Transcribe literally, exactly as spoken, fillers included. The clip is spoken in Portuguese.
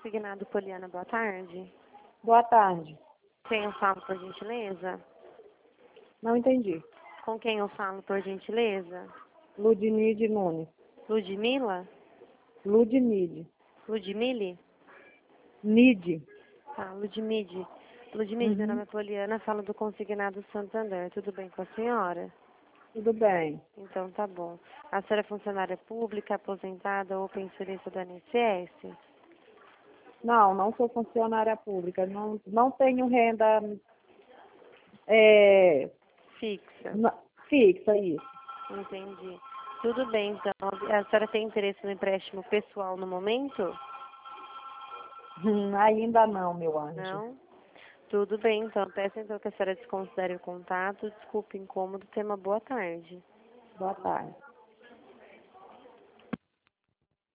consignado Poliana, boa tarde. Boa tarde. Quem eu falo, por gentileza? Não entendi. Com quem eu falo, por gentileza? Ludmide Nunes. Ludmila? Ludmide. Ludmile? Nide. Tá, Ludmide. Ludmide, meu Uhum. nome é Poliana, falo do consignado Santander. Tudo bem com a senhora? Tudo bem. Então tá bom. A senhora é funcionária pública, aposentada ou pensionista do I N S S? Não, não sou funcionária pública. Não, não tenho renda é, Fixa. na- fixa, isso. Entendi. Tudo bem, então. A senhora tem interesse no empréstimo pessoal no momento? Hum, ainda não, meu anjo. Não? Tudo bem, então. Peço então que a senhora desconsidere o contato. Desculpe o incômodo. Tenha uma boa tarde. Boa tarde.